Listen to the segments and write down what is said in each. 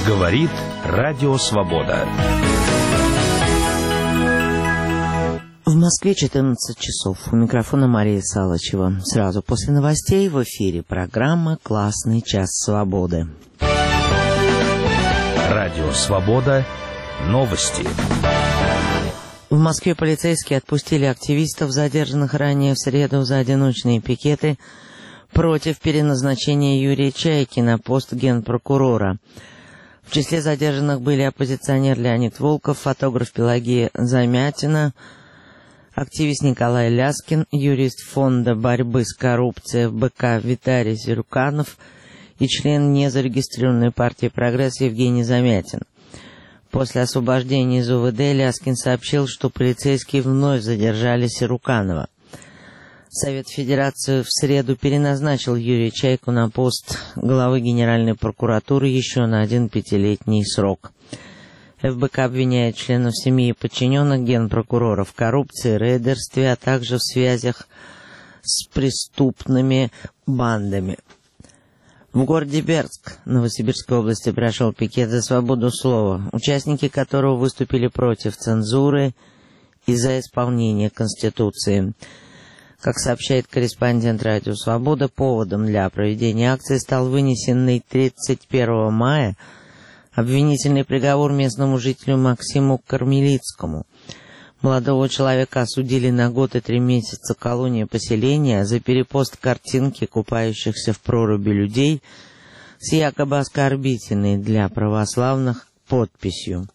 Говорит Радио Свобода. В Москве 14 часов. У микрофона Мария Салычева. Сразу после новостей в эфире программа «Классный час свободы». Радио Свобода. Новости. В Москве полицейские отпустили активистов, задержанных ранее в среду за одиночные пикеты против переназначения Юрия Чайки на пост генпрокурора. В числе задержанных были оппозиционер Леонид Волков, фотограф Пелагея Замятина, активист Николай Ляскин, юрист Фонда борьбы с коррупцией ФБК Виталий Зеруканов и член незарегистрированной партии «Прогресс» Евгений Замятин. После освобождения из УВД Ляскин сообщил, что полицейские вновь задержали Зеруканова. Совет Федерации в среду переназначил Юрия Чайку на пост главы Генеральной прокуратуры еще на один 5-летний срок. ФБК обвиняет членов семьи и подчиненных генпрокурора в коррупции, рейдерстве, а также в связях с преступными бандами. В городе Бердск, Новосибирской области, прошел пикет за свободу слова, участники которого выступили против цензуры и за исполнение Конституции. Как сообщает корреспондент Радио Свобода, поводом для проведения акции стал вынесенный 31 мая обвинительный приговор местному жителю Максиму Кармелицкому. Молодого человека осудили на год и 3 месяца колонии поселения за перепост картинки купающихся в проруби людей с якобы оскорбительной для православных подписью.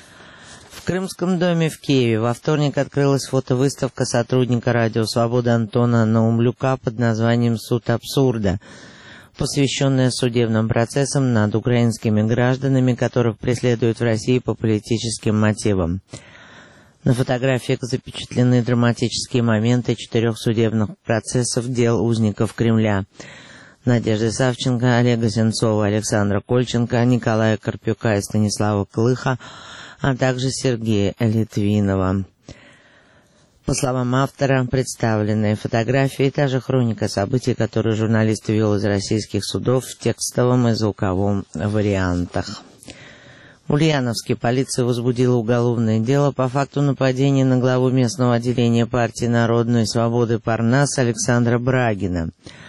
В Крымском доме в Киеве во вторник открылась фотовыставка сотрудника Радио Свобода Антона Наумлюка под названием «Суд абсурда», посвященная судебным процессам над украинскими гражданами, которых преследуют в России по политическим мотивам. На фотографиях запечатлены драматические моменты 4 судебных процессов дел узников Кремля: Надежды Савченко, Олега Сенцова, Александра Кольченко, Николая Карпюка и Станислава Клыха, а также Сергея Литвинова. По словам автора, представленные фотографии — та же хроника событий, которые журналист вел из российских судов в текстовом и звуковом вариантах. В Ульяновске полиция возбудила уголовное дело по факту нападения на главу местного отделения партии «Народной свободы» Парнас Александра Брагина.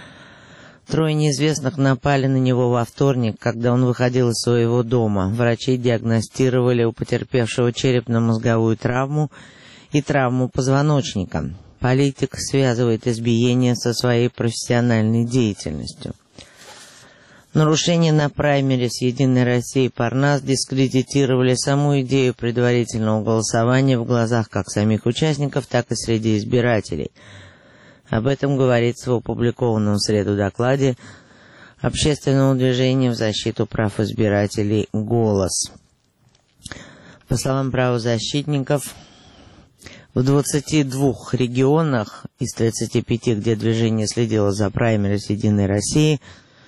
3 неизвестных напали на него во вторник, когда он выходил из своего дома. Врачи диагностировали у потерпевшего черепно-мозговую травму и травму позвоночника. Политик связывает избиение со своей профессиональной деятельностью. Нарушения на праймерис «Единой России» Парнас дискредитировали саму идею предварительного голосования в глазах как самих участников, так и среди избирателей. Об этом говорится в опубликованном в среду докладе общественного движения в защиту прав избирателей «Голос». По словам правозащитников, в 22 регионах из 35, где движение следило за праймерис «Единой России»,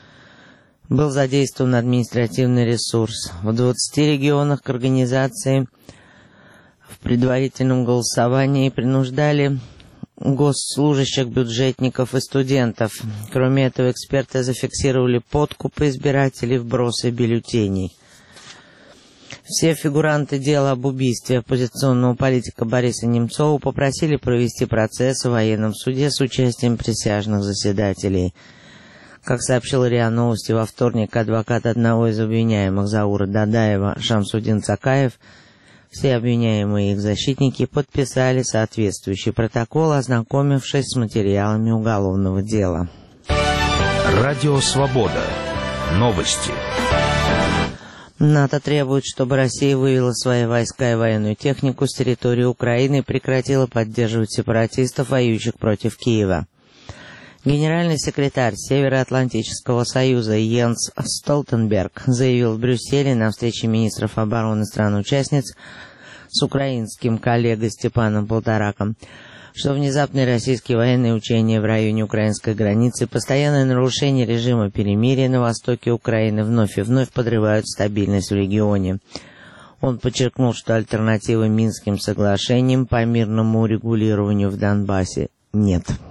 был задействован административный ресурс. В 20 регионах к организации в предварительном голосовании принуждали госслужащих, бюджетников и студентов. Кроме этого, эксперты зафиксировали подкупы избирателей, вбросы бюллетеней. Все фигуранты дела об убийстве оппозиционного политика Бориса Немцова попросили провести процесс в военном суде с участием присяжных заседателей. Как сообщил РИА Новости во вторник адвокат одного из обвиняемых Заура Дадаева Шамсудин Цакаев, все обвиняемые и их защитники подписали соответствующий протокол, ознакомившись с материалами уголовного дела. Радио Свобода. Новости. НАТО требует, чтобы Россия вывела свои войска и военную технику с территории Украины и прекратила поддерживать сепаратистов, воюющих против Киева. Генеральный секретарь Североатлантического союза Йенс Столтенберг заявил в Брюсселе на встрече министров обороны стран-участниц с украинским коллегой Степаном Полтораком, что внезапные российские военные учения в районе украинской границы, постоянное нарушение режима перемирия на востоке Украины вновь и вновь подрывают стабильность в регионе. Он подчеркнул, что альтернативы Минским соглашениям по мирному урегулированию в Донбассе нет.